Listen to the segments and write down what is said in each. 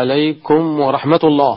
عليكم ورحمة الله.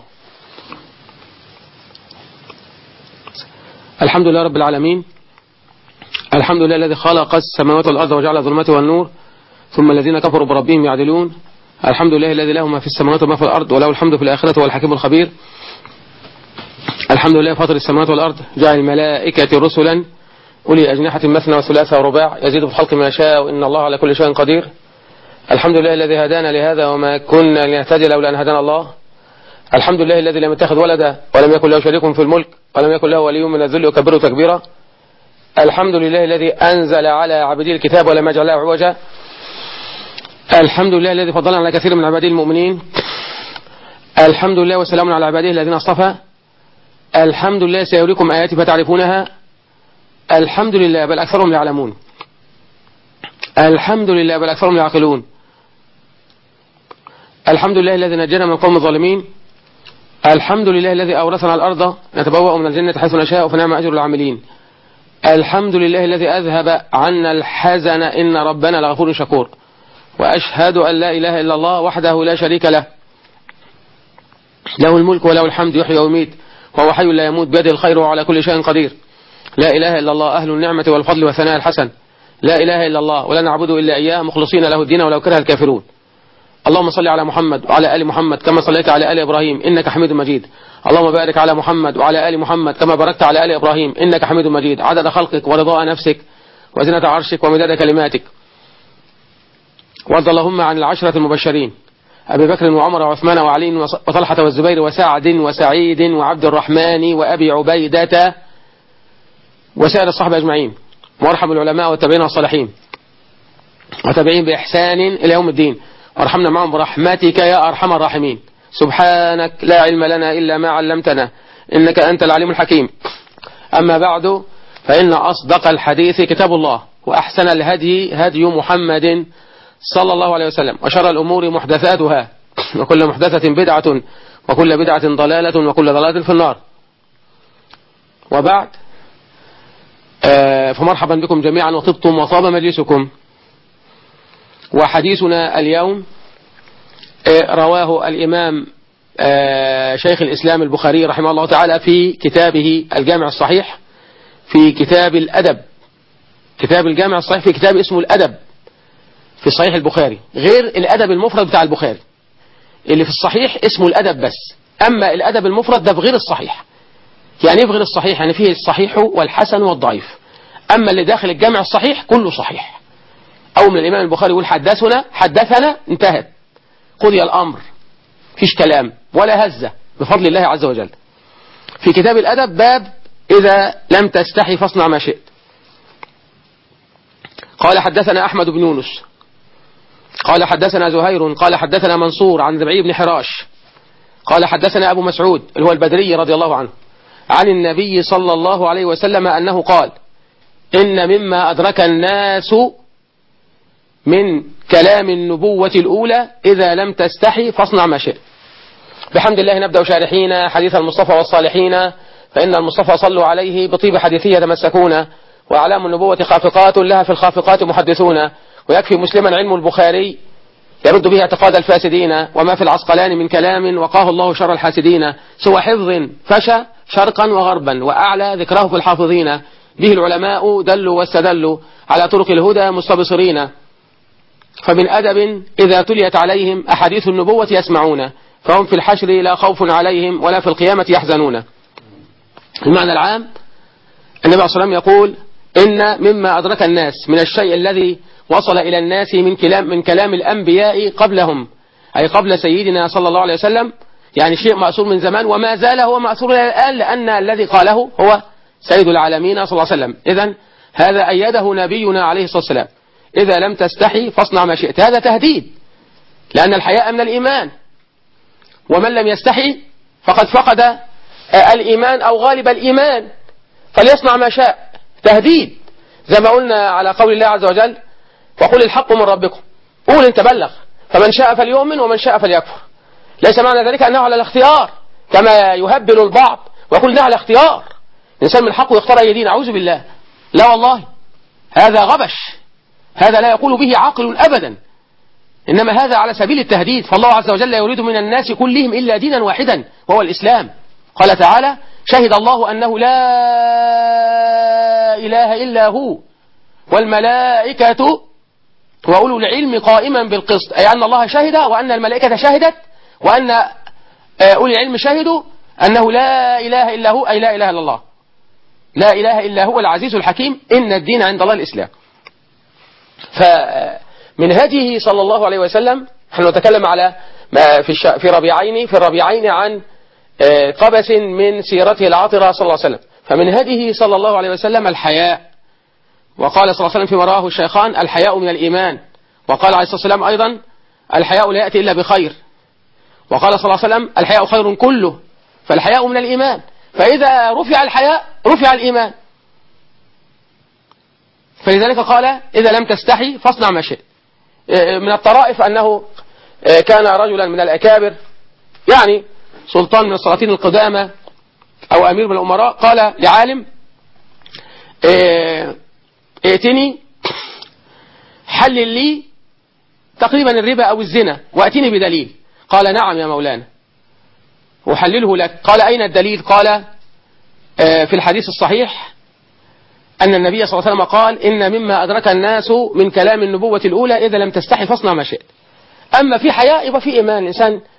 الحمد لله رب العالمين، الحمد لله الذي خلق السماوات والأرض وجعل الظلمات والنور، ثم الذين كفروا بربهم يعدلون. الحمد لله الذي له ما في السماوات وما في الأرض، وله الحمد في الآخرة والحكيم الخبير. الحمد لله فاطر السماوات والأرض، جعل الملائكة رسلا أولي أجنحة مثنى وثلاث ورباع، يزيد في الخلق ما يشاء، وإن الله على كل شيء قدير. الحمد لله الذي هدانا لهذا وما كنا لنهتدي لولا أن هدانا الله. الحمد لله الذي لم يتخذ ولدا ولم يكن له شريك في الملك ولم يكن له ولي من الذل وكبره تكبيرا. الحمد لله الذي أنزل على عبده الكتاب ولم يجعل له عوجا. الحمد لله الذي فضلنا على كثير من عباده المؤمنين. الحمد لله وسلام على عباده الذين اصطفى. الحمد لله سيريكم آياتي فتعرفونها. الحمد لله بل أكثرهم يعلمون. الحمد لله بل أكثرهم يعقلون. الحمد لله الذي نجانا من القوم الظالمين. الحمد لله الذي أورثنا الأرض نتبوأ من الجنة حيث نشاء فنعم أجر العاملين. الحمد لله الذي أذهب عنا الحزن إن ربنا لغفور شكور. وأشهد أن لا إله إلا الله وحده لا شريك له، له الملك وله الحمد يحيي ويميت وهو حي لا يموت بيده الخير وعلى كل شيء قدير. لا إله إلا الله أهل النعمة والفضل والثناء الحسن. لا إله إلا الله ولا نعبد إلا إياه مخلصين له الدين ولو كره الكافرون. اللهم صل على محمد وعلى آل محمد كما صليت على آل إبراهيم إنك حميد مجيد. اللهم بارك على محمد وعلى آل محمد كما باركت على آل إبراهيم إنك حميد مجيد، عدد خلقك ورضاء نفسك وزنة عرشك ومداد كلماتك. وارض اللهم عن العشرة المبشرين أبي بكر وعمر وعثمان وعلي وطلحة والزبير وسعد وسعيد وعبد الرحمن وأبي عبيدة وسائر الصحابة أجمعين، وارحم العلماء والتابعين والصالحين وتابعين بإحسان إلى يوم الدين، وارحمنا معهم برحمتك يا أرحم الراحمين. سبحانك لا علم لنا إلا ما علمتنا إنك أنت العليم الحكيم. أما بعد، فإن أصدق الحديث كتاب الله، وأحسن الهدي هدي محمد صلى الله عليه وسلم، وشر الأمور محدثاتها، وكل محدثة بدعة، وكل بدعة ضلالة، وكل ضلالة في النار. وبعد، فمرحبا بكم جميعا وطبتم وطاب مجلسكم. وحديثنا اليوم رواه الإمام شيخ الإسلام البخاري رحمه الله تعالى في كتابه الجامع الصحيح، في كتاب الأدب. كتاب الجامع الصحيح في كتاب اسمه الأدب في صحيح البخاري، غير الأدب المفرد بتاع البخاري. اللي في الصحيح اسمه الأدب بس، أما الأدب المفرد ده في غير الصحيح. يعني ايه في غير الصحيح؟ يعني فيه الصحيح والحسن والضعيف. أما اللي داخل الجامع الصحيح كله صحيح. أول من الإمام البخاري يقول حدثنا انتهت، قضي الأمر، فيش كلام ولا هزة بفضل الله عز وجل. في كتاب الأدب باب إذا لم تستحي فاصنع ما شئت. قال حدثنا أحمد بن يونس قال حدثنا زهير قال حدثنا منصور عن ربعي بن حراش قال حدثنا أبو مسعود اللي هو البدري رضي الله عنه عن النبي صلى الله عليه وسلم أنه قال: إن مما أدرك الناس من كلام النبوة الأولى إذا لم تستحي فاصنع ما شئت. بحمد الله نبدأ شارحين حديث المصطفى والصالحين، فإن المصطفى صلوا عليه بطيب حديثه يتمسكون، وأعلام النبوة خافقات لها في الخافقات محدثون، ويكفي مسلما علم البخاري يرد به اعتقاد الفاسدين، وما في العسقلان من كلام وقاه الله شر الحاسدين، سوى حفظ فشى شرقا وغربا وأعلى ذكره في الحافظين، به العلماء دلوا واستدلوا على طرق الهدى مستبصرين، فمن أدب إذا تليت عليهم أحاديث النبوة يسمعون، فهم في الحشر لا خوف عليهم ولا في القيامة يحزنون. المعنى العام: النبي صلى الله عليه وسلم يقول: إن مما أدرك الناس من الشيء الذي وصل إلى الناس من كلام الأنبياء قبلهم، أي قبل سيدنا صلى الله عليه وسلم، يعني شيء مأثور من زمان وما زال هو مأثور إلى الآن، لأن الذي قاله هو سيد العالمين صلى الله عليه وسلم. إذن هذا أيده نبينا عليه الصلاة والسلام: إذا لم تستحي فاصنع ما شئت. هذا تهديد، لأن الحياء من الإيمان، ومن لم يستحي فقد فقد الإيمان أو غالب الإيمان، فليصنع ما شاء. تهديد، زي ما قلنا على قول الله عز وجل: وقل الحق من ربكم. قول انت بلغ، فمن شاء فليؤمن ومن شاء فليكفر. ليس معنى ذلك أنه على الاختيار كما يهبل البعض ويقول ده على اختيار، الإنسان من حقه يختار أي دين. أعوذ بالله، لا والله، هذا غبش، هذا لا يقول به عاقل أبدا. إنما هذا على سبيل التهديد، فالله عز وجل يريد من الناس كلهم إلا دينا واحدا وهو الإسلام. قال تعالى: شهد الله أنه لا إله إلا هو والملائكة وأولو العلم قائما بالقسط، أي أن الله شهد وأن الملائكة شهدت وأن أولي العلم شهدوا أنه لا إله إلا هو، أي لا إله إلا الله، لا إله إلا هو العزيز الحكيم، إن الدين عند الله الإسلام. فمن هديه صلى الله عليه وسلم، نحن نتكلم على في الربيعين عن قبس من سيرته العاطرة صلى الله عليه وسلم. فمن هديه صلى الله عليه وسلم الحياء، وقال صلى الله عليه وسلم فيما رواه الشيخان: الحياء من الإيمان. وقال عليه الصلاة والسلام أيضا: الحياء لا يأتي إلا بخير. وقال صلى الله عليه وسلم: الحياء خير كله. فالحياء من الإيمان، فإذا رفع الحياء رفع الإيمان. فلذلك قال: إذا لم تستحي فاصنع ما شئت. من الطرائف أنه كان رجلا من الأكابر، يعني سلطان من السلاطين القدامى أو أمير من الأمراء، قال لعالم: ائتني حلل لي تقريبا الربا أو الزنا وأتيني بدليل. قال: نعم يا مولانا أحلله لك. قال: أين الدليل؟ قال: في الحديث الصحيح أن النبي صلى الله عليه وسلم قال: إن مما أدرك الناس من كلام النبوة الأولى إذا لم تستحي فاصنع ما شئت. أما في حياء يبقى في إيمان.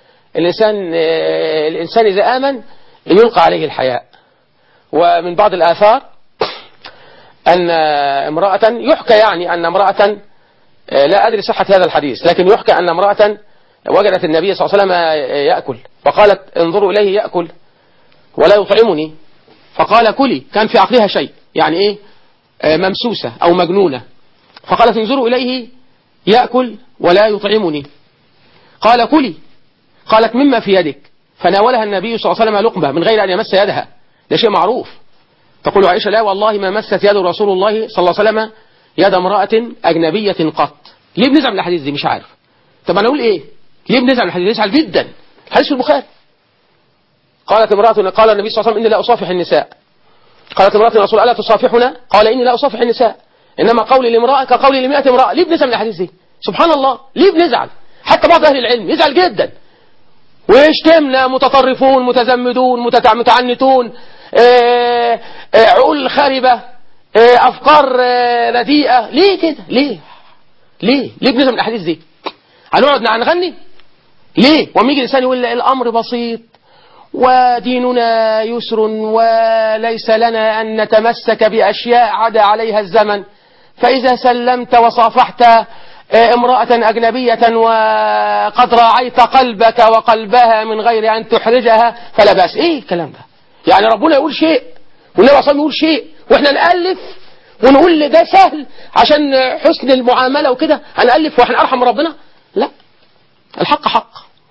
الإنسان إذا آمن يلقى عليه الحياء. ومن بعض الآثار أن امرأة يحكى، يعني أن امرأة، لا أدري صحة هذا الحديث، لكن يحكى أن امرأة وجدت النبي صلى الله عليه وسلم يأكل، فقالت: انظروا إليه يأكل ولا يطعمني. فقال: كلي. كان في عقلها شيء، يعني إيه، ممسوسة أو مجنونة. فقالت: انظروا إليه يأكل ولا يطعمني. قال: كلي. قالت: مما في يدك. فناولها النبي صلى الله عليه وسلم لقمة من غير أن يمس يدها، ده شيء معروف. تقول عائشة: لا والله ما مست يد رسول الله صلى الله عليه وسلم يد امرأة أجنبية قط. ليه بنزعل من الحديث دي؟ مش عارف. طب أنا أقول إيه؟ ليه بنزعل من الحديث؟ نزعل جدا. حديث البخاري. قالت امرأة: قال النبي صلى الله عليه وسلم: إني لا أصافح النساء. قالت امرأة: يا رسول الله ألا تصافحنا؟ قال: إني لا أصافح النساء، إنما قولي لامرأة كقولي ل100 امرأة. ليه بنزعل من الحديث دي؟ سبحان الله، ليه بنزعل؟ حتى بعض أهل العلم يزعل جدا ويشتمنا: متطرفون، متزمدون، متعنتون، عقول خاربة، أفكار رديئة. ليه كده؟ ليه بنزعل من الأحاديث دي؟ هنقعد نغني؟ ليه؟ وما يجي الإنسان يقول الأمر بسيط وديننا يسر وليس لنا أن نتمسك بأشياء عدا عليها الزمن، فإذا سلمت وصافحت امرأة أجنبية وقد راعيت قلبك وقلبها من غير أن تحرجها فلا بأس. إيه الكلام ده؟ يعني ربنا يقول شيء والنبي صلى الله عليه وسلم يقول شيء وإحنا نألف ونقول ده سهل عشان حسن المعاملة وكده هنألف وإحنا أرحم ربنا؟ لا، الحق حق.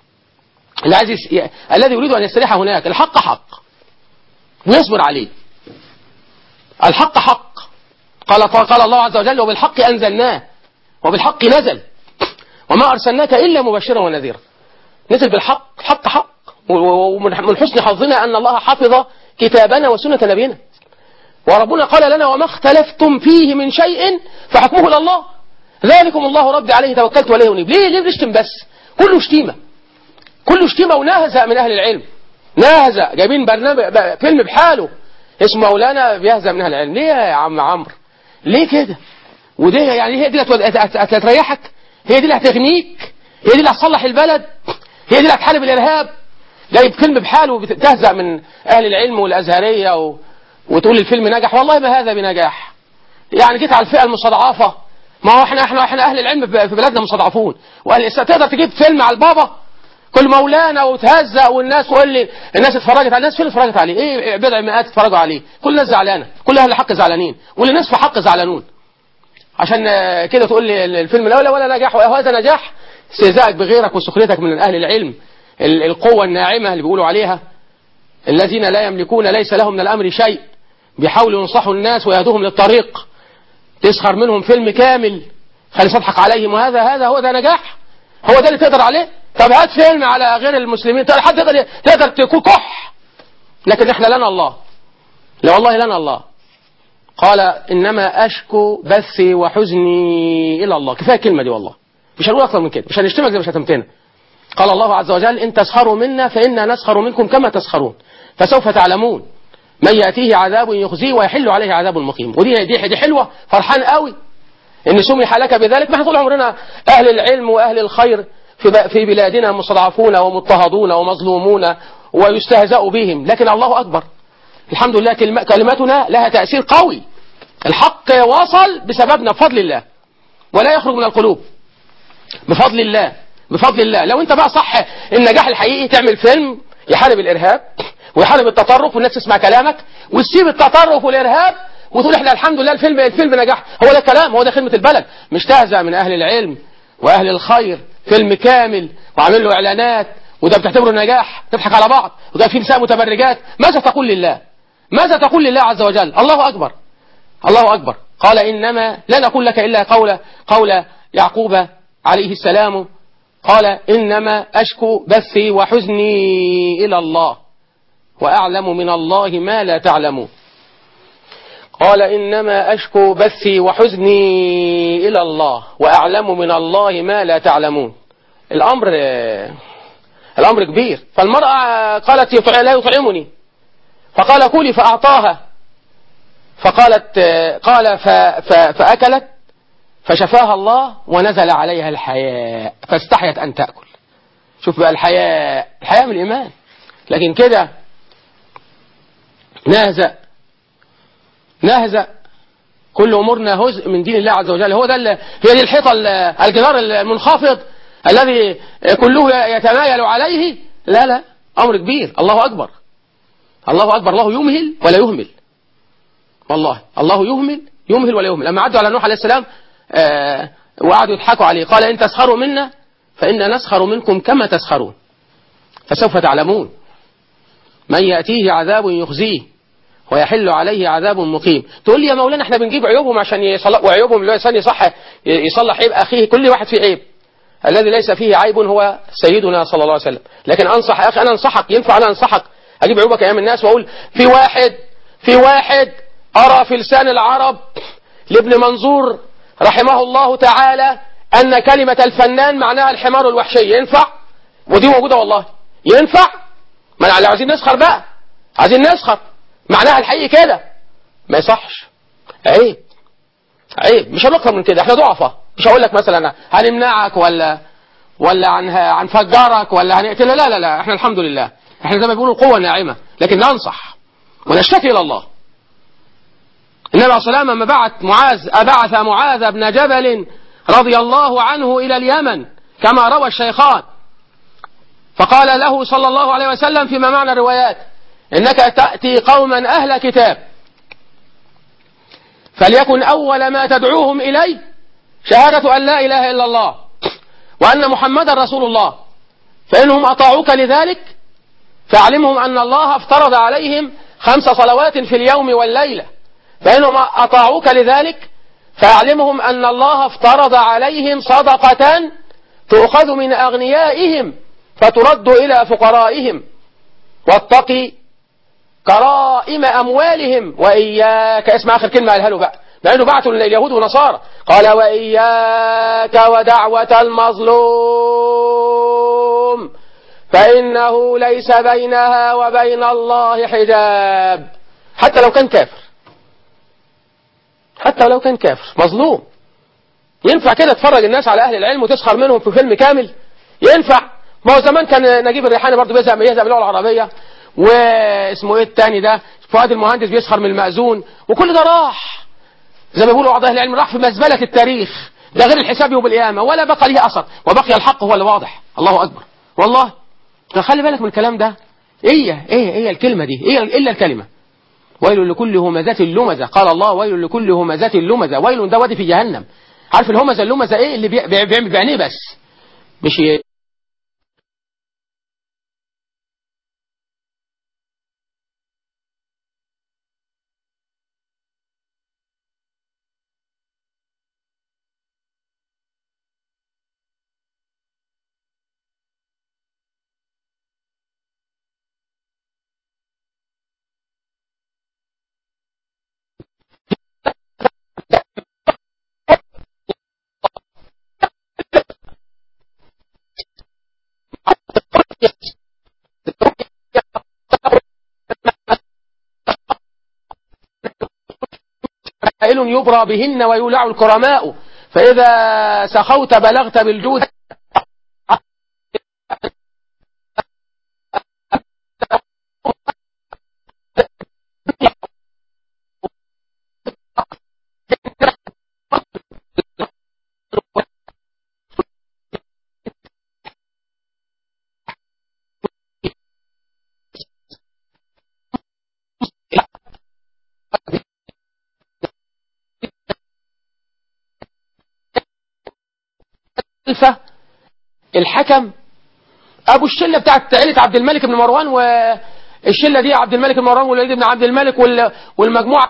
الذي يريد أن يستريح هناك، الحق حق ويصبر عليه. الحق حق. قال الله عز وجل: وبالحق أنزلناه وبالحق نزل وما أرسلناك إلا مبشرا ونذيرا. نزل بالحق، الحق حق. ومن حسن حظنا أن الله حفظ كتابنا وسنة نبينا، وربنا قال لنا: وما اختلفتم فيه من شيء فحكمه إلى الله ذلكم الله ربي عليه توكلت وإليه أنيب. ليه بنشتم بس؟ كله شتيمة ونهزة من أهل العلم، نهزة. جايبين برنامج فيلم بحاله اسمه مولانا بيهزأ من أهل العلم. ليه يا عم عمرو؟ ليه كده؟ ودي يعني هي دي اللي هتريحك؟ هي دي اللي هتغنيك؟ هي دي اللي هتصلح البلد؟ هي دي اللي هتحارب الإرهاب؟ جايب فيلم بحاله وبتهزأ من أهل العلم والأزهرية وتقول الفيلم نجح. والله ما هذا بنجاح. يعني جيت على الفئة المستضعفة. ما هو احنا أهل العلم في بلادنا مستضعفون، تقدر تجيب فيلم على البابا كل مولانا وتهزأ والناس تقول لي الناس اتفرجت على الناس. فين اتفرجت عليه؟ ايه بضع مئات اتفرجوا عليه. كل الناس زعلانه، كل اهل الحق زعلانين، واللي الناس في حق زعلانون. عشان كده تقول لي الفيلم لا ولا نجاح، وهذا نجاح استهزائك بغيرك وسخريتك من اهل العلم، القوه الناعمه اللي بيقولوا عليها، الذين لا يملكون ليس لهم من الامر شيء، بيحاولوا ينصحوا الناس ويهدوهم للطريق، تسخر منهم فيلم كامل خلي تضحك عليهم، وهذا هو ده نجاح؟ هو ده اللي تقدر عليه؟ طب هات فيلم على غير المسلمين حد تقدر تكون كح. لكن احنا لنا الله، لا والله لنا الله. قال: إنما أشكو بثي وحزني إلى الله. كفاية الكلمة دي والله، مش هنقول أكثر من كده، مش هنشتمك زي ما شتمتنا. قال الله عز وجل إن تسخروا منا فإنا نسخر منكم كما تسخرون فسوف تعلمون من يأتيه عذاب يخزيه ويحل عليه عذاب مقيم. ودي حلوة، فرحان قوي إن سمح لك بذلك. ما طول عمرنا أهل العلم وأهل الخير في بلادنا مستضعفون ومضطهدون ومظلومون ويستهزأ بهم، لكن الله أكبر الحمد لله كلمتنا لها تأثير قوي. الحق وصل بسببنا بفضل الله، ولا يخرج من القلوب بفضل الله. بفضل الله. لو انت بقى صح النجاح الحقيقي تعمل فيلم يحارب الإرهاب ويحارب التطرف والناس تسمع كلامك وتسيب التطرف والإرهاب وتقول احنا الحمد لله الفيلم نجح. هو ده الكلام، هو ده خدمة البلد. مش تهزأ من أهل العلم وأهل الخير فيلم كامل وعامل له إعلانات وده بتعتبره نجاح، تضحك على بعض وده فيه نساء متبرجات. ماذا تقول لله؟ ماذا تقول لله عز وجل؟ الله أكبر، الله أكبر. قال إنما لا نقول لك إلا قول يعقوب عليه السلام، قال إنما أشكو بثي وحزني إلى الله وأعلم من الله ما لا تعلمون. قال إنما أشكو بثي وحزني إلى الله وأعلم من الله ما لا تعلمون. الأمر كبير. فالمرأة قالت لا يطعمني، فقال كلي فأعطاها، قال فأكلت فشفاها الله ونزل عليها الحياء فاستحيت أن تأكل. شوف بقى الحياء من الإيمان. لكن كده نهزأ كل أمورنا هزء من دين الله عز وجل. هي دي الحيطة الجدار المنخفض الذي كله يتمايل عليه. لا أمر كبير. الله أكبر، الله أكبر. الله يمهل ولا يهمل، والله الله يمهل ولا يهمل. لما عدوا على نوح عليه السلام وقعدوا يضحكوا عليه قال إن تسخروا منا فإنا نسخر منكم كما تسخرون فسوف تعلمون من يأتيه عذاب يخزيه ويحل عليه عذاب مقيم. تقول لي يا مولانا احنا بنجيب عيوبهم عشان يصلح، وعيوبهم الإنسان يصلح عيب أخيه. كل واحد فيه عيب، الذي ليس فيه عيب هو سيدنا صلى الله عليه وسلم. لكن أنصح يا أخي، أنا أنصحك، ينفع أنا أنصحك أجيب عيوبك أيام الناس وأقول في واحد أرى في لسان العرب لابن منظور رحمه الله تعالى أن كلمة الفنان معناها الحمار الوحشي. ينفع؟ ودي موجودة والله. ينفع؟ ما عايزين نسخر بقى، عايزين نسخر معناها الحقيقي كده ما يصحش. عيب. مش هنكتر من كده. احنا ضعفة. مش هقول لك مثلا هنمنعك ولا هنفجرك ولا هنقتل. لا احنا الحمد لله احنا زي ما بيقولوا القوة الناعمة، لكن ننصح ونشتكي إلى الله. النبي عليه الصلاة والسلام لما بعث معاذ بن جبل رضي الله عنه إلى اليمن كما روى الشيخان، فقال له صلى الله عليه وسلم فيما معنى الروايات إنك تأتي قوما أهل كتاب فليكن أول ما تدعوهم إليه شهادة أن لا إله إلا الله وأن محمدا رسول الله، فإنهم أطاعوك لذلك فاعلمهم أن الله افترض عليهم 5 صلوات في اليوم والليلة، فإنهم أطاعوك لذلك فاعلمهم أن الله افترض عليهم صدقة تؤخذ من أغنيائهم فترد إلى فقرائهم، واتقي كرائم أموالهم وإياك. اسمع آخر كلمة قالها له بقى، لأنه بعثوا اليهود ونصارى، قال وإياك ودعوة المظلوم فإنه ليس بينها وبين الله حجاب. حتى لو كان كافر، حتى لو كان كافر مظلوم. ينفع كده تفرج الناس على أهل العلم وتسخر منهم في فيلم كامل؟ ينفع؟ ما هو زمان كان نجيب الريحاني برضه بيزهق باللغة العربية، واسمه ايه التاني ده فؤاد المهندس بيسخر من المأذون، وكل ده راح زي ما بيقولوا بعض أهل العلم راح في مزبلة التاريخ، ده غير الحساب يوم القيامة ولا بقى ليه أثر، وبقي الحق هو اللي واضح. الله أكبر. والله خلي بالك من الكلام ده. ايه الكلمة دي؟ ايه إلا الكلمة ويل لكل همزة لمزة. قال الله ويل لكل همزة لمزة. ويل ده وادي في جهنم. عارف الهمزة اللمزة ايه؟ اللي بيعمل بعينيه بس، مش خيل يبرى بهن ويولع الكرماء، فإذا سخوت بلغت بالجود الحكم ابو الشله بتاعت عيله عبد الملك بن مروان، والشله دي عبد الملك بن مروان والوليد بن عبد الملك والمجموعه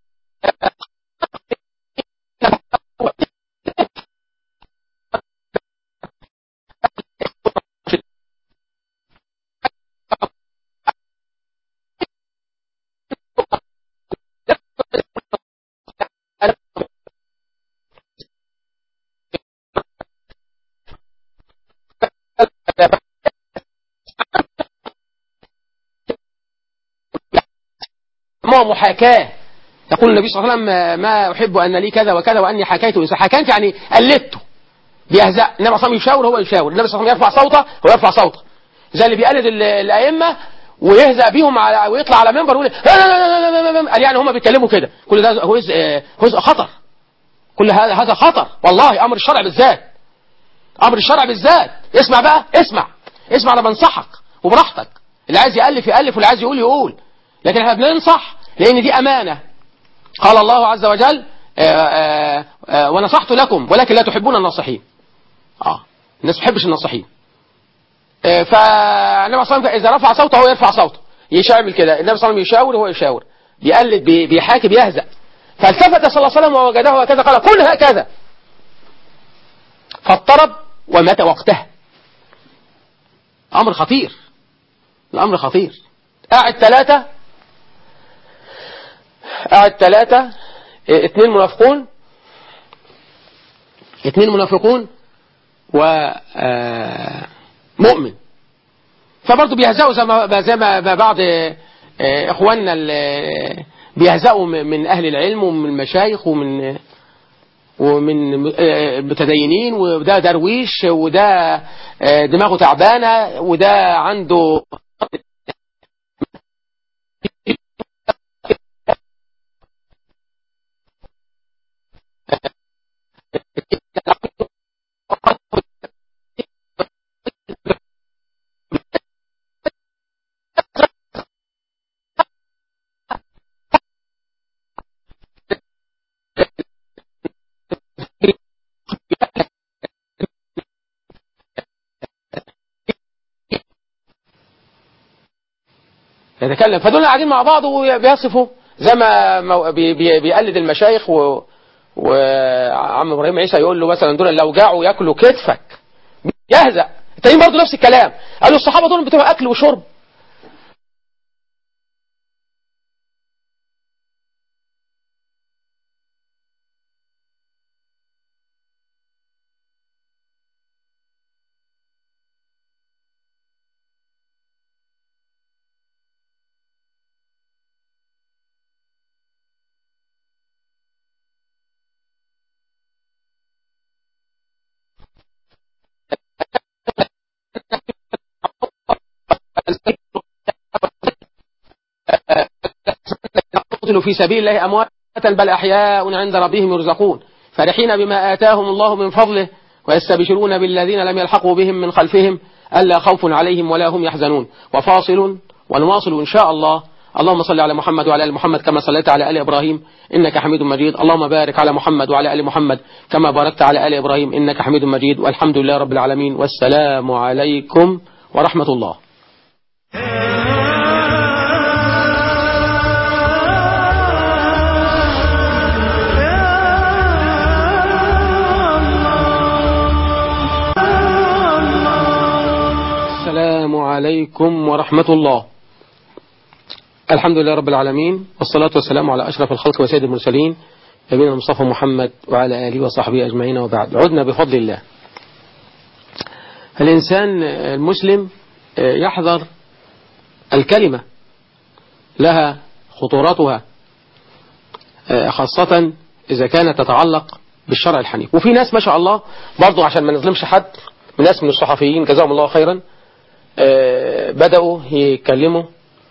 محاكاه. يقول النبي صلى الله عليه وسلم ما احب ان لي كذا وكذا واني حكيته، اذا حكمت يعني قلدته بيهزأ. النبي صلى الله عليه وسلم يشاور هو يشاور، النبي صلى الله عليه وسلم يرفع صوته هو يرفع صوته، زي اللي بيقلد الائمه ويهزأ بيهم ويطلع على منبر ويقول قال يعني هم بيتكلموا كده. كل ده هو خطر، كل هذا خطر والله. امر الشرع بالذات، امر الشرع بالذات. اسمع بقى، اسمع انا بنصحك وبراحتك، اللي عايز يألف يألف واللي عايز يقول يقول، لكن احنا بننصح لان دي امانه. قال الله عز وجل ونصحت لكم ولكن لا تحبون الناصحين. الناس ما بتحبش الناصحين. فالنبي صلى الله عليه وسلم اذا رفع صوته هو يرفع صوته، يعمل كده. النبي صلى الله عليه وسلم يشاور وهو يشاور، بيقلد بيحاكي بيهزأ. فالتفت صلى الله عليه وسلم ووجده هكذا قال كل هكذا، فاضطرب ومات وقتها. امر خطير، الامر خطير. قاعد ثلاثة، اثنين منافقون ومؤمن، فبرضه بيهزأوا زي ما بعض اخواننا بيهزأوا من اهل العلم ومن المشايخ ومن متدينين، وده درويش وده دماغه تعبانه وده عنده يتكلم. فدول قاعدين مع بعض وبيصفوا زي ما بيقلد المشايخ. وعم ابراهيم عيسى يقول له مثلا دول لو جاعوا ياكلوا كتفك، يهزأ. التانيين برضه نفس الكلام، قالوا الصحابه دول بتوع اكل وشرب. قتلوا في سبيل الله أمواتا بل أحياء عند ربهم يرزقون فرحين بما آتاهم الله من فضله ويستبشرون بالذين لم يلحقوا بهم من خلفهم ألا خوف عليهم ولا هم يحزنون. وفاصل ونواصل إن شاء الله. اللهم صل على محمد وعلى آل محمد كما صليت على آل إبراهيم إنك حميد مجيد. اللهم بارك على محمد وعلى آل محمد كما باركت على آل إبراهيم إنك حميد مجيد. والحمد لله رب العالمين، والسلام عليكم ورحمة الله. السلام عليكم ورحمة الله. الحمد لله رب العالمين، والصلاة والسلام على أشرف الخلق وسيد المرسلين نبينا المصطفى محمد وعلى آله وصحبه أجمعين، وبعد. عدنا بفضل الله. الإنسان المسلم يحذر الكلمة، لها خطورتها، خاصة إذا كانت تتعلق بالشرع الحنيف. وفي ناس ما شاء الله برضو عشان ما نظلمش حد، من ناس من الصحفيين جزاهم الله خيرا بدأوا يتكلموا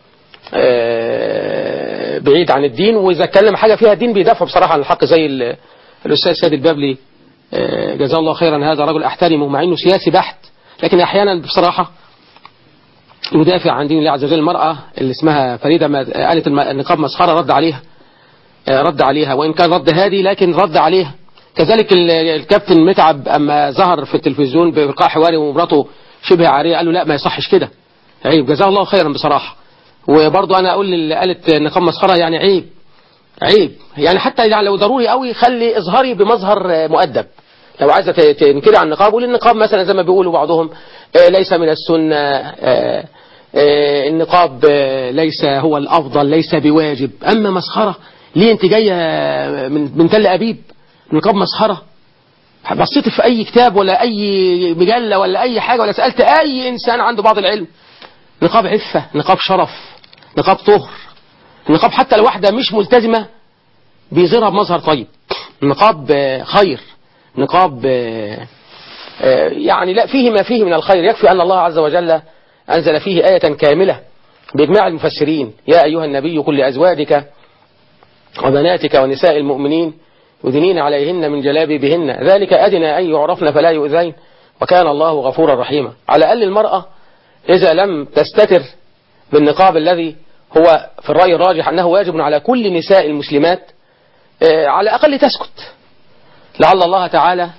بعيد عن الدين، وإذا اتكلم حاجة فيها الدين بيدافعوا بصراحة عن الحق، زي الأستاذ سيد البابلي جزاه الله خيرا. هذا رجل أحترمه مع إنه سياسي بحت، لكن أحيانا بصراحة يدافع عن دين الله عز وجل. المرأة اللي اسمها فريدة قالت النقاب مسخرة، رد عليها وإن كان رد هادي لكن رد عليها. كذلك الكابتن متعب أما ظهر في التلفزيون بإلقاء حواري ومراته شبه عارية قال له لا ما يصحش كده، عيب. جزاه الله خيرا بصراحة. وبرضه أنا أقول اللي قالت النقاب مسخرة يعني عيب يعني، حتى يعني لو ضروري قوي خلي اظهري بمظهر مؤدب. لو عايزة تنكري عن النقاب قولي النقاب مثلا زي ما بيقولوا بعضهم ليس من السنة، النقاب ليس هو الأفضل، ليس بواجب. أما مسخرة ليه أنت جاية من تل أبيب؟ النقاب مسخرة. بصيت في أي كتاب ولا أي مجلة ولا أي حاجة ولا سألت أي إنسان عنده بعض العلم؟ نقاب عفة، نقاب شرف، نقاب طهر. النقاب حتى الواحدة مش ملتزمة بيظهرها بمظهر طيب. النقاب خير، نقاب يعني لا فيه ما فيه من الخير. يكفي أن الله عز وجل أنزل فيه آية كاملة بإجماع المفسرين: يا أيها النبي قل لأزواجك وبناتك ونساء المؤمنين يدنين عليهن من جلابيبهن ذلك أدنى أن يعرفن فلا يؤذين وكان الله غفورا رحيما. على الأقل المرأة إذا لم تستتر بالنقاب الذي هو في الرأي الراجح أنه واجب على كل نساء المسلمات، على الأقل تسكت، لعل الله تعالى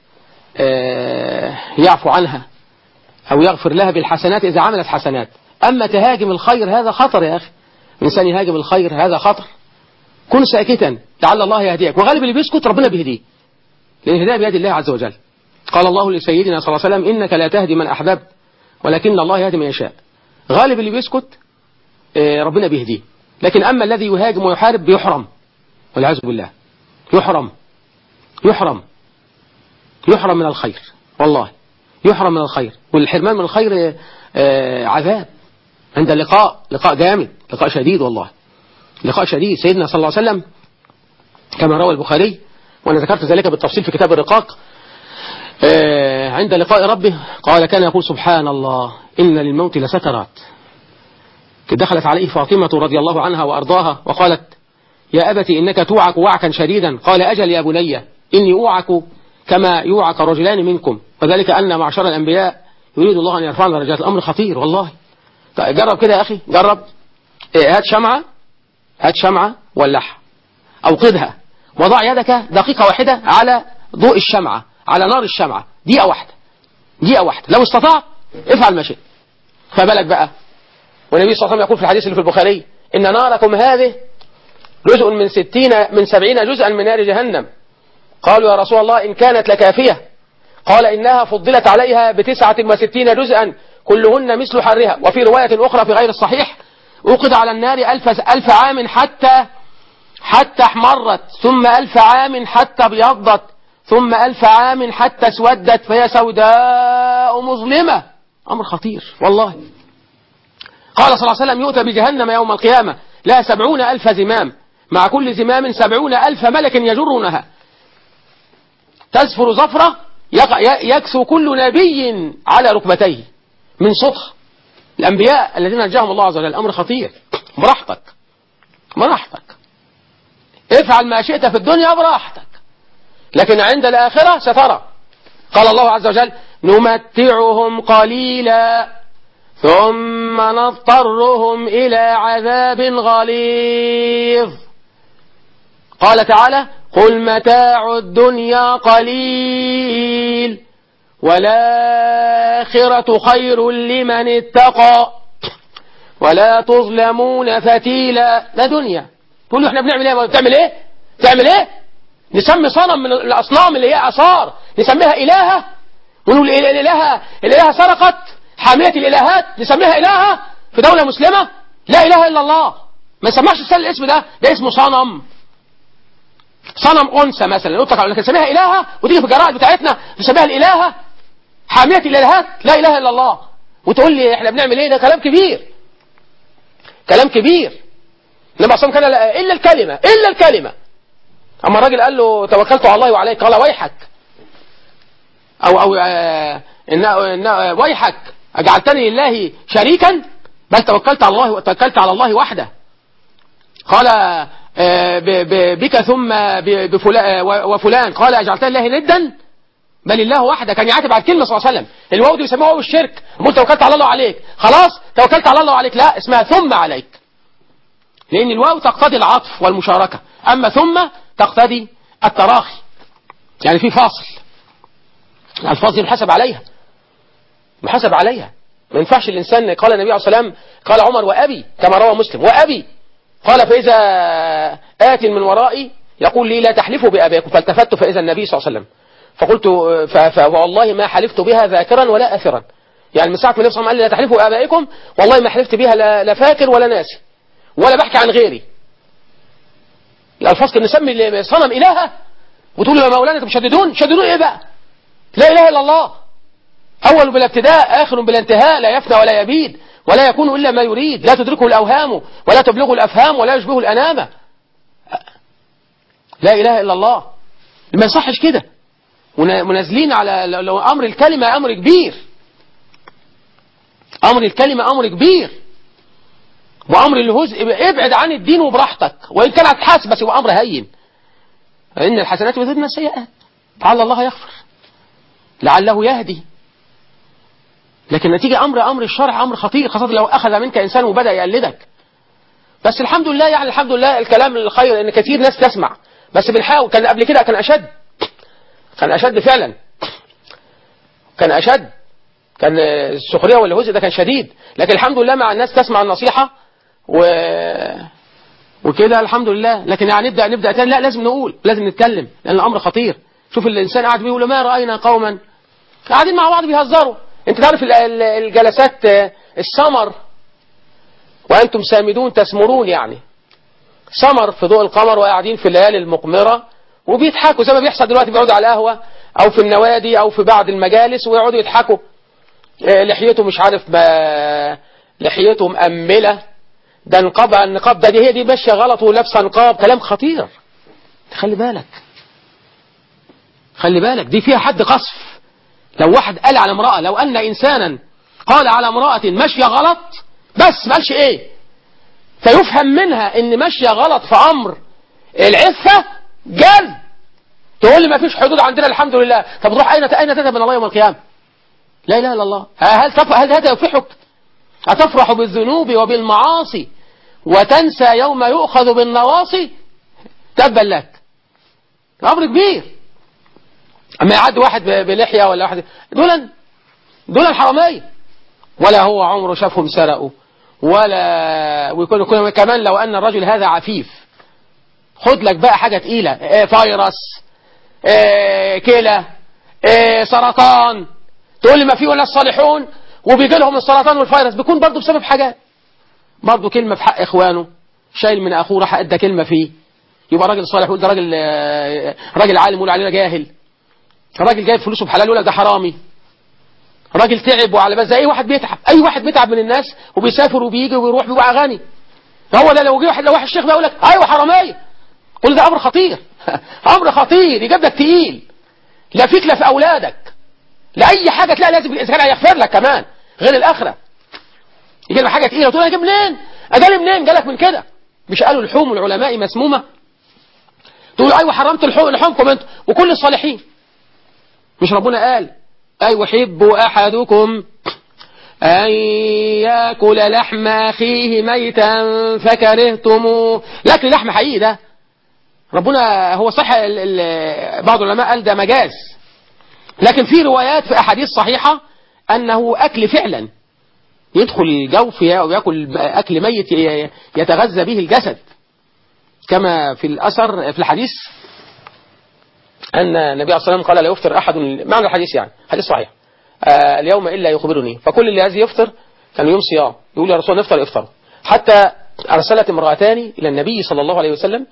يعفو عنها أو يغفر لها بالحسنات إذا عملت حسنات. أما تهاجم الخير هذا خطر يا أخي، الإنسان يهاجم الخير هذا خطر. كن ساكتا لعل الله يهديك، وغالب اللي بيسكت ربنا بيهديه، لأن الهداية بيد الله عز وجل. قال الله لسيدنا صلى الله عليه وسلم: إنك لا تهدي من أحببت ولكن الله يهدي من يشاء. غالب اللي بيسكت ربنا بيهديه، لكن أما الذي يهاجم ويحارب بيحرم والعياذ بالله، يحرم من الخير، والله يحرم من الخير. والحرمان من الخير عذاب عند اللقاء، لقاء جامد، لقاء شديد، والله لقاء شديد. سيدنا صلى الله عليه وسلم كما روى البخاري، وأنا ذكرت ذلك بالتفصيل في كتاب الرقاق، عند لقاء ربه قال: كان يقول سبحان الله إن للموت لسكرات. دخلت عليه فاطمة رضي الله عنها وأرضاها وقالت: يا أبت إنك توعك وعكا شديدا. قال: أجل يا بني إني أوعك كما يوعك رجلان منكم، وذلك أن معشر الأنبياء يريد الله أن يرفعنا درجات. الأمر خطير والله. جرب كده يا أخي، جرب. هات شمعة ولعها، أوقدها، وضع يدك دقيقة واحدة على ضوء الشمعة، على نار الشمعة، دقيقة واحدة لو استطعت افعل ما شئت. فبالك بقى والنبي صلى الله عليه وسلم يقول في الحديث اللي في البخاري: إن ناركم هذه جزء من 70 جزءا من نار جهنم. قالوا: يا رسول الله إن كانت لكافية. قال: إنها فضلت عليها ب69 جزءا كلهن مثل حرها. وفي رواية أخرى في غير الصحيح: أوقد على النار ألف عام حتى احمرت، ثم 1000 عام حتى ابيضت، ثم 1000 عام حتى اسودت، فهي سوداء مظلمة. أمر خطير والله. قال صلى الله عليه وسلم: يؤتى بجهنم يوم القيامة لها 70,000 زمام، مع كل زمام 70,000 ملك يجرونها، تزفر زفرة يكسو كل نبي على ركبتيه من صدق الأنبياء الذين نجاهم الله عز وجل. الأمر خطير. براحتك افعل ما شئت في الدنيا براحتك، لكن عند الآخرة سترى. قال الله عز وجل: نمتعهم قليلا ثم نضطرهم إلى عذاب غليظ. قال تعالى: قل متاع الدنيا قليل والآخرة خير لمن اتقى ولا تظلمون فتيلا. ده دنيا. تقول له احنا بنعمل ايه؟ بتعمل ايه؟ نسمي صنم من الأصنام اللي هي آثار نسميها إلهة، ونقول الإلهة سرقت حامية الإلهات نسميها إلهة في دولة مسلمة؟ لا إله إلا الله. ما يسمعش الاسم ده اسمه صنم أنثى مثلا، لكن نسميها إلهة، وتيجي في الجرائد بتاعتنا نسميها الإلهة حامية الإلهات. لا إله إلا الله. وتقول لي احنا بنعمل ايه؟ ده كلام كبير. لما أصلا كان إلا الكلمة أما الراجل قال له توكلت على الله وعليك، قال ويحك، أو ويحك أجعلتني لله شريكا، بل توكلت على الله وتوكلت على الله وحده. قال بك ثم وفلان، قال أجعلتني لله ندا، بل الله وحده. كان يعاتب على الكلمة صلى الله عليه وسلم. الواو دي بيسموها واو الشرك. قلت توكلت على الله وعليك، خلاص توكلت على الله وعليك، لا، اسمها ثم عليك، لأن الواو تقتضي العطف والمشاركة، أما ثم تقتضي التراخي، يعني في فاصل. الألفاظ دي محسب عليها، محسب عليها. ما ينفعش الإنسان. قال النبي عليه الصلاة والسلام، قال عمر وأبي، كما روى مسلم، وأبي، قال فإذا آت من ورائي يقول لي لا تحلفوا بآبائكم، فالتفت فإذا النبي صلى الله عليه وسلم، فقلت فوالله ما حلفت بها ذاكرا ولا آثرا. يعني من ساعة ما النبي صلى الله عليه وسلم قال لي لا تحلفوا بآبائكم، والله ما حلفت بها لا فاكر ولا ناسي ولا بحكي عن غيري. الألفاظ كان نسمي صنم إلهة وتقول له يا مولانا انتم شددون، شددون إيه بقى؟ لا إله إلا الله، أول بلا ابتداء آخر بلا انتهاء، لا يفنى ولا يبيد ولا يكون إلا ما يريد، لا تدركه الأوهام ولا تبلغه الأفهام ولا يشبه الأنامة. لا إله إلا الله. ما يصحش كده. منازلين على لو أمر الكلمة أمر كبير، أمر الكلمة أمر كبير، وأمر الهزء ابعد عن الدين وبراحتك، وإن كان هتحاسب بس يبقى أمر هين. إن الحسنات يذهبن السيئات، لعل الله يغفر، لعله يهدي. لكن نتيجة أمر الشرع أمر خطير، خاصة لو أخذ منك إنسان وبدأ يقلدك. بس الحمد لله، يعني الحمد لله الكلام الخير، إن كثير ناس تسمع، بس بنحاول. كان قبل كده كان أشد، كان أشد فعلا، كان أشد، كان السخرية والهزء ده كان شديد. لكن الحمد لله مع الناس تسمع النصيحة وكده الحمد لله. لكن يعني نبدأ تاني، لا، لازم نقول، لازم نتكلم، لأن الأمر خطير. شوف الإنسان قاعد بيقول ما رأينا قوما قاعدين مع بعض بيهزروا. انت تعرف الجلسات السمر وأنتم سامدون تسمرون، يعني سمر في ضوء القمر وقاعدين في الليالي المقمرة وبيضحكوا زي ما بيحصل دلوقتي، بيقعدوا على القهوة أو في النوادي أو في بعض المجالس ويقعدوا يضحكوا. لحيته مش عارف ما لحيته مأملة، ده النقاب ده هي دي ماشية غلط ولابسة نقاب، كلام خطير. خلي بالك، خلي بالك، دي فيها حد قذف. لو واحد قال على امرأة، لو أن إنسانا قال على امرأة ماشية غلط، بس ما قالش إيه، فيفهم منها إن ماشية غلط في أمر العفة، جلد. تقول لي ما فيش حدود عندنا الحمد لله. طب تروح أين تذهب من الله يوم القيامة؟ لا إله إلا الله. هل هذا يفرحك؟ أتفرح بالذنوب وبالمعاصي وتنسى يوم يؤخذ بالنواصي؟ تبا لك، أمر كبير. أما يعد واحد بلحية ولا واحد، دول الحرامية، ولا هو عمره شافهم سرقوا، ولا ويكون كمان لو أن الرجل هذا عفيف. خد لك بقى حاجة تقيلة، فيروس، كلى، سرطان. تقول لي ما في ولا الصالحون وبيجي لهم السرطان والفيروس، بيكون برضه بسبب حاجات، برضه كلمة في حق إخوانه، شايل من أخوه راح أدى كلمة فيه، يبقى راجل صالح يقول ده راجل عالم، يقول علينا جاهل. راجل جايب فلوسه بحلال يقول لك ده حرامي. راجل تعب وعلى بس، أي واحد بيتعب، أي واحد بيتعب من الناس وبيسافر وبيجي وبيروح بيبقى غني. هو ده لو جه واحد، لو واحد الشيخ ده يقول لك أيوه حرامية، قول ده أمر خطير. أمر خطير يجيب لك تقيل، لا فيك لا في أولادك، لأي حاجة تلاقي لازم الإنسان هيغفر لك كمان غير الآخرة. يجي لك حاجة تقيلة وتقول أنا جاي منين؟ أجالي منين؟ جالك من كده. مش قالوا لحوم العلماء مسمومة؟ تقول أيوه حرمت لحومكم أنتم وكل الصالحين. مش ربنا قال أيوه يحب أحدكم أن يأكل لحم أخيه ميتا فكرهتموه؟ لكن لحم حقيقي ده ربنا هو صح. بعض العلماء قال ده مجاز، لكن في روايات في أحاديث صحيحة أنه أكل فعلا، يدخل الجوف ويأكل أكل ميت يتغذى به الجسد، كما في الأثر في الحديث أن النبي عليه الصلاة والسلام قال لا يفطر أحد، معنى الحديث يعني حديث صحيح، اليوم إلا يخبرني، فكل اللي عايز يفطر كان يوم صيام يقول يا رسول الله نفطر افطر. حتى أرسلت امرأتان إلى النبي صلى الله عليه وسلم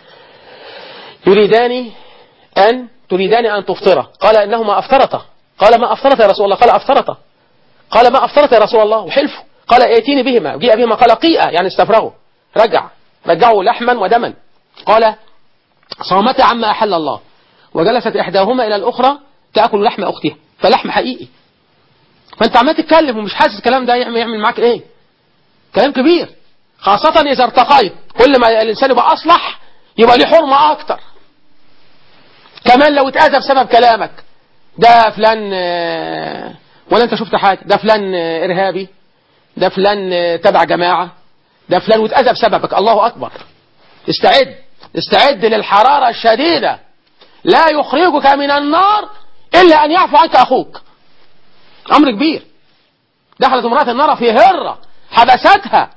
تريدان أن تفطر، قال إنهما أفطرتا. قال ما أفطرت يا رسول الله؟ قال أفطرتا. قال ما أفطرت يا رسول الله؟ وحلفوا. قال ائتيني بهما، جيء بهما، قال قيئة يعني استفرغوا، رجعوا لحما ودما. قال صامتا عما أحل الله، وجلست إحداهما إلى الأخرى تأكل لحم أختها، فلحم حقيقي. فأنت عمال تتكلم ومش حاسس الكلام ده يعمل معاك إيه؟ كلام كبير، خاصة إذا ارتقيت. كل ما الإنسان يبقى أصلح يبقى ليه حرمة أكتر. كمان لو اتأذى بسبب كلامك، ده فلان ولا أنت شفت حاجة، ده فلان إرهابي، ده فلان تبع جماعة، ده فلان، واتأذى بسببك، الله أكبر. استعد للحرارة الشديدة، لا يخرجك من النار إلا أن يعفو عنك أخوك. أمر كبير. دخلت امرأة النار في هرة حبستها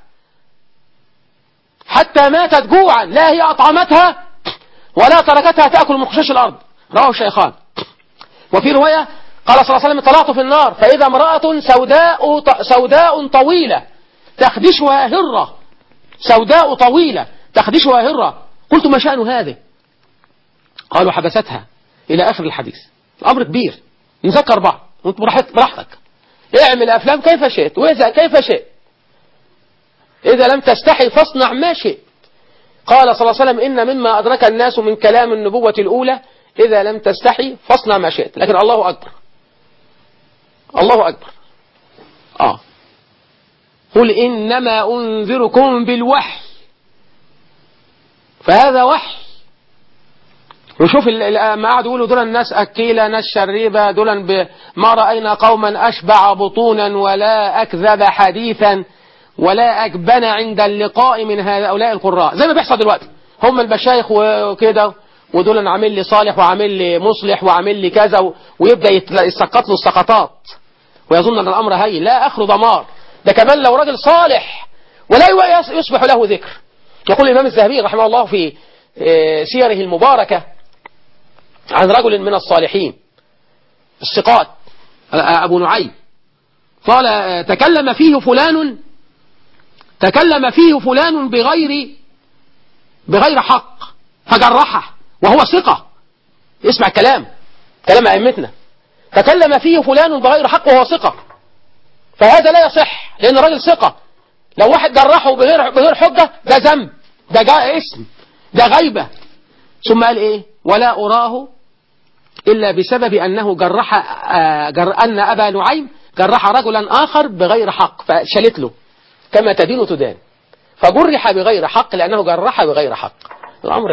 حتى ماتت جوعا، لا هي أطعمتها ولا تركتها تأكل من خشاش الأرض، رواه الشيخان. وفي رواية قال صلى الله عليه وسلم: طلعت في النار فإذا امرأة سوداء طويلة تخدشها هرة، سوداء طويلة تخدشها هرة. قلت: ما شأن هذه؟ قالوا: حبستها، إلى آخر الحديث. الأمر كبير، نذكر بعض وانت براحتك، اعمل أفلام كيف شئت وإذا كيف شئت، إذا لم تستحي فاصنع ما شئت. قال صلى الله عليه وسلم: إن مما أدرك الناس من كلام النبوة الأولى: إذا لم تستحي فاصنع ما شئت. لكن الله أكبر، الله أكبر. قل إنما أنذركم بالوحي، فهذا وحي. وشوف ما قعدوا يقولوا دول الناس أكيلة، ناس شريبة، دول ما رأينا قوما أشبع بطونا ولا أكذب حديثا ولا أجبن عند اللقاء من هؤلاء القراء، زي ما بيحصل دلوقتي. هم المشايخ وكده، ودول عامل لي صالح وعامل لي مصلح وعامل لي كذا، ويبدأ يسقط له السقطات ويظن أن الأمر هين. لا، آخره دمار. ده كمان لو راجل صالح ولا يصبح له ذكر. يقول الإمام الذهبي رحمه الله في سيره المباركة عن رجل من الصالحين الثقات، أبو نعيم، قال: تكلم فيه فلان بغير حق فجرحه، وهو ثقة. اسمع كلام أئمتنا. تكلم فيه فلان بغير حق وهو ثقة، فهذا لا يصح، لأن الراجل ثقة. لو واحد جرحه بغير حجة، ده ذنب، ده اسم، ده غيبة. ثم قال إيه: ولا أراه إلا بسبب أنه أن أبا نعيم جرح رجلا آخر بغير حق فشلت له، كما تدين تدان. فجرح بغير حق لأنه جرح بغير حق. الأمر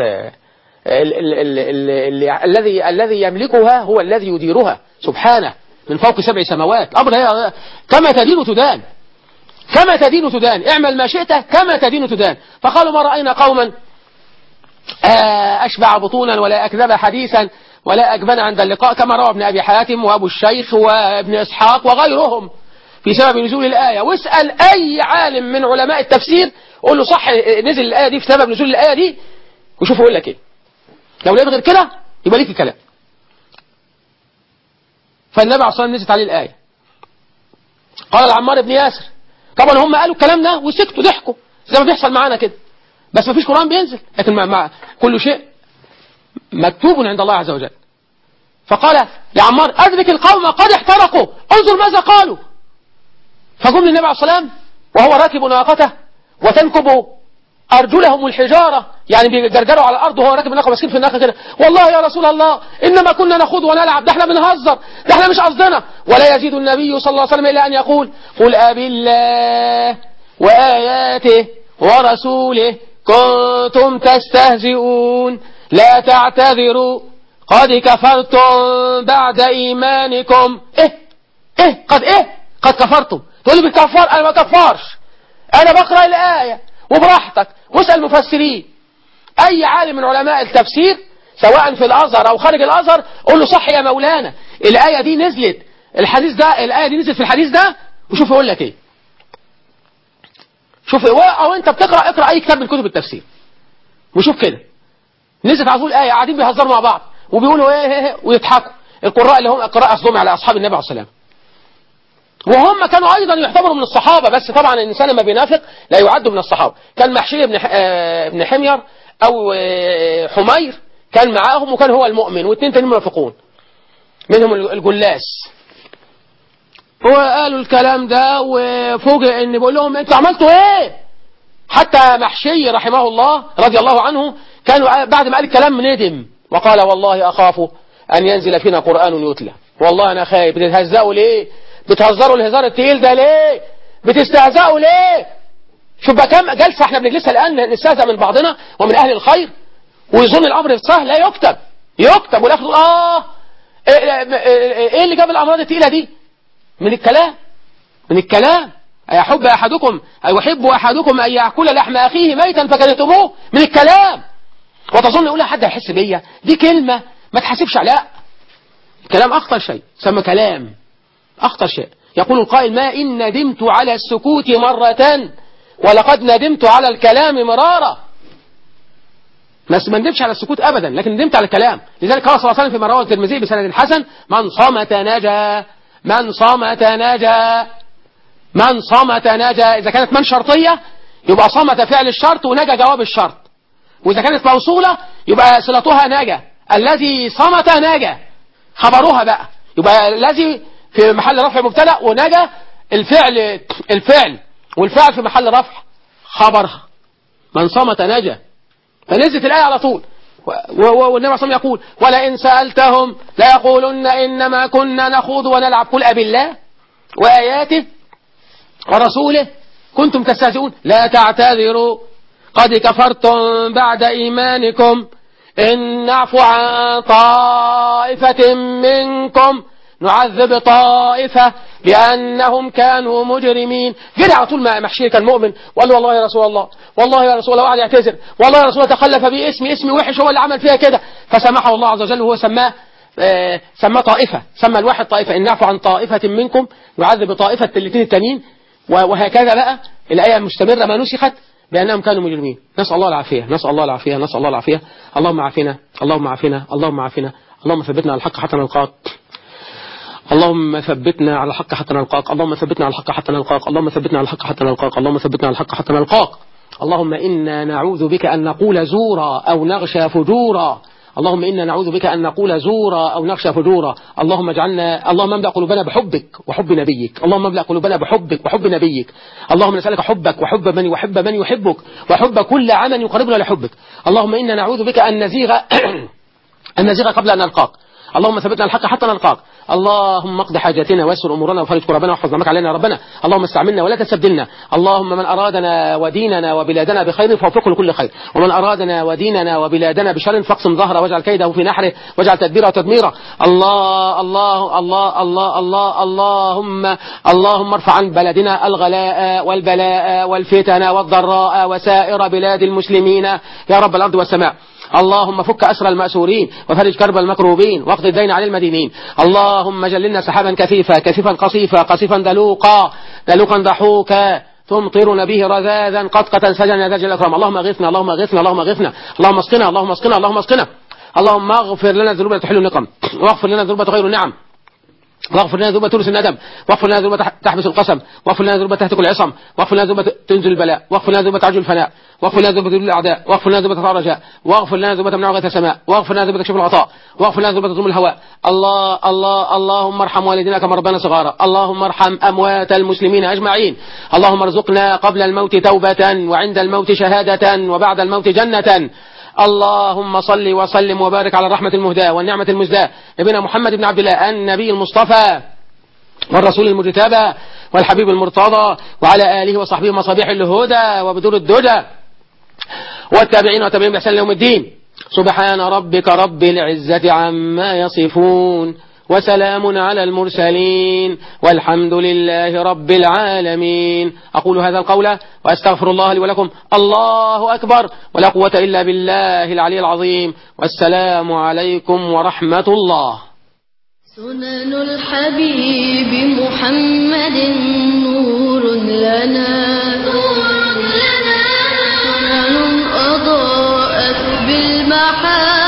الذي يملكها هو الذي يديرها سبحانه من فوق 7 سماوات. الأمر كما تدين تدان، كما تدين تدان، اعمل ما شئت كما تدين تدان. فقالوا: ما رأينا قوما أشبع بطونا ولا أكذب حديثا ولا أجبن عند اللقاء، كما روى ابن أبي حاتم وأبو الشيخ وابن إسحاق وغيرهم في سبب نزول الآية. واسأل أي عالم من علماء التفسير، قول له: صح نزل الآية دي في سبب نزول الآية دي، وشوف يقول لك إيه. لو لقيت غير كده يبقى ليك الكلام. فالنبي عليه الصلاة والسلام نزلت عليه الآية. قال لعمار بن ياسر، طبعا هم قالوا الكلام ده وسكتوا ضحكوا زي ما بيحصل معانا كده، بس ما فيش قرآن بينزل، لكن مع كل شيء مكتوب عند الله عز وجل. فقال يا عمار: أدرك القوم قد احترقوا، انظر ماذا قالوا. فقم للنبي عليه الصلاة والسلام وهو راكب ناقته وتنكب أرجلهم الحجارة، يعني بيجرجروا على الأرض وهو راكب الناقة ماسكين في الناقة كده. والله يا رسول الله إنما كنا نخوض ونلعب، ده احنا بنهزر، ده احنا مش قصدنا. ولا يزيد النبي صلى الله عليه وسلم إلا أن يقول: قل أبالله وآياته ورسوله كنتم تستهزئون لا تعتذروا قد كفرتم بعد إيمانكم. قد كفرتم. تقول لي بالكفار؟ أنا ما كفارش، أنا بقرأ الآية وبراحتك. واسأل مفسرين، أي عالم من علماء التفسير سواء في الأزهر أو خارج الأزهر، قول له: صح يا مولانا، الآية دي نزلت، الآية دي نزلت في الحديث ده، وشوف يقول لك إيه. شوف، أو أنت اقرأ أي كتاب من كتب التفسير وشوف كده، نزلت على طول آية، قاعدين بيهزروا مع بعض وبيقولوا إيه ويضحكوا. القراء اللي هم قراء أصلهم على أصحاب النبي عليه الصلاة والسلام، وهم كانوا أيضا يعتبروا من الصحابة، بس طبعا الإنسان لما بينافق لا يعد من الصحابة. كان محشي بن حمير أو حمير كان معاهم، وكان هو المؤمن، واثنين تانيين منافقون منهم الجلاس. وقالوا الكلام ده وفوجئ ان بيقول لهم: انتوا عملتوا ايه؟ حتى محشي رحمه الله رضي الله عنه كانوا بعد ما قال الكلام ندم وقال والله أخاف أن ينزل فينا قرآن يتلى، والله أنا خايف. بتتهزقوا ليه؟ بتهزروا الهزار التقيل ده ليه؟ بتستهزئوا ليه؟ شوف بقى كم جلسة احنا بنجلسها الآن نستهزأ من بعضنا ومن أهل الخير، ويظن الأمر سهل. لا، يكتب والآخر ايه اللي جاب الأمراض التقيلة دي؟ من الكلام. أيحب أحدكم أن يأكل لحم أخيه ميتا فكرهتموه؟ من الكلام. وتظن يقولها حد هيحس بيا؟ دي كلمة ما تحاسبش عليها. الكلام أخطر شيء، سمى كلام أخطر شيء. يقول القائل ما إن ندمت على السكوت مرة ولقد ندمت على الكلام مرارا. ما ندمتش على السكوت أبدا، لكن ندمت على الكلام. لذلك قال صلى الله عليه وسلم فيما رواه الترمذي بسند حسن من صمت نجا. إذا كانت من شرطية يبقى صمت فعل الشرط ونجا جواب الشرط، وإذا كانت موصولة يبقى صلتها نجا. الذي صمت نجا خبرها بقى، يبقى الذي في محل رفع مبتدأ ونجا الفعل والفعل في محل رفع خبرها. من صمت نجا. فنزلت الآية على طول. والنبي صلى الله عليه وسلم يقول ولئن سألتهم ليقولن إنما كنا نخوض ونلعب قل أبالله وآياته ورسوله كنتم تستهزئون لا تعتذروا قد كفرتم بعد إيمانكم إن نعفو عن طائفة منكم نعذب طائفة بأنهم كانوا مجرمين. جري على طول ما محشي كان مؤمن وقال له والله يا رسول الله، والله يا رسول الله، وقعد يعتذر، والله يا رسول الله تخلف بي اسمي وحش، هو اللي عمل فيها كده. فسمحه الله عز وجل وهو سماه طائفة، سمى الواحد طائفة إن نعفو عن طائفة منكم نعذب طائفة الاثنين التانيين. وهكذا بقى الآية مستمرة ما نسخت بأنهم كانوا مجرمين. نسأل الله العافية. اللهم عافنا، اللهم ثبتنا على الحق حتى نلقاك. اللهم ثبتنا على الحق حتى نلقاك. اللهم إنا نعوذ بك أن نقول زورا أو نغشى فجورا. اللهم املأ قلوبنا بحبك وحب نبيك. اللهم نسألك حبك وحب من يحبك وحب كل عمل يقربنا لحبك. اللهم إنا نعوذ بك أن نزيغ قبل أن نلقاك. اللهم ثبتنا الحق حتى نلقاك. اللهم اقض حاجاتنا ويسر امورنا وفرج كربنا واحفظ نعمك علينا يا ربنا. اللهم استعملنا ولا تستبدلنا. اللهم من ارادنا وديننا وبلادنا بخير فوفقه لكل خير، ومن ارادنا وديننا وبلادنا بشر فاقسم ظهره واجعل كيده في نحره واجعل تدبيره تدميره. اللهم ارفع عن بلدنا الغلاء والبلاء والفتن والضراء وسائر بلاد المسلمين يا رب الارض والسماء. اللهم فك أسر المأسورين وفرج كرب المكروبين واقض الدين عن المدينين. اللهم جللنا سحابا كثيفا قصيفا دلوقا ضحوكا تمطرنا به رذاذا قطقة سجنا يا ذا الجلال والإكرام. اللهم اغثنا اللهم اسقنا. اللهم اغفر لنا ذنوبنا تحل النقم، واغفر لنا ذنوبنا تغير النعم، واغفر لنا ذنوب تورث الندم، واغفر لنا ذنوب تحبس القسم، واغفر لنا ذنوب تهتك العصم، واغفر لنا ذنوب تنزل البلاء، واغفر لنا ذنوب تعجل الفناء، واغفر لنا ذنوب تذل الاعداء، واغفر لنا ذنوب ترفع الرجاء، واغفر لنا ذنوب تمنع غيث السماء، واغفر لنا ذنوب تكشف الغطاء، واغفر لنا ذنوب تضم الهواء. اللهم ارحم والدينا كما ربنا صغارا. اللهم ارحم اموات المسلمين اجمعين. اللهم ارزقنا قبل الموت توبة وعند الموت شهادة وبعد الموت جنة. اللهم صل وسلم وبارك على الرحمة المهداة والنعمة المزداة نبينا محمد بن عبد الله النبي المصطفى والرسول المجتبى والحبيب المرتضى وعلى آله وصحبه مصابيح الهدى وبدور الدجى والتابعين وتابعين بإحسان يوم الدين. سبحان ربك رب العزة عما يصفون وسلام على المرسلين والحمد لله رب العالمين. أقول هذا القول وأستغفر الله لي ولكم. الله أكبر ولا قوة إلا بالله العلي العظيم. والسلام عليكم ورحمة الله. سنن الحبيب محمد نور لنا سنن أضاءت بالمحال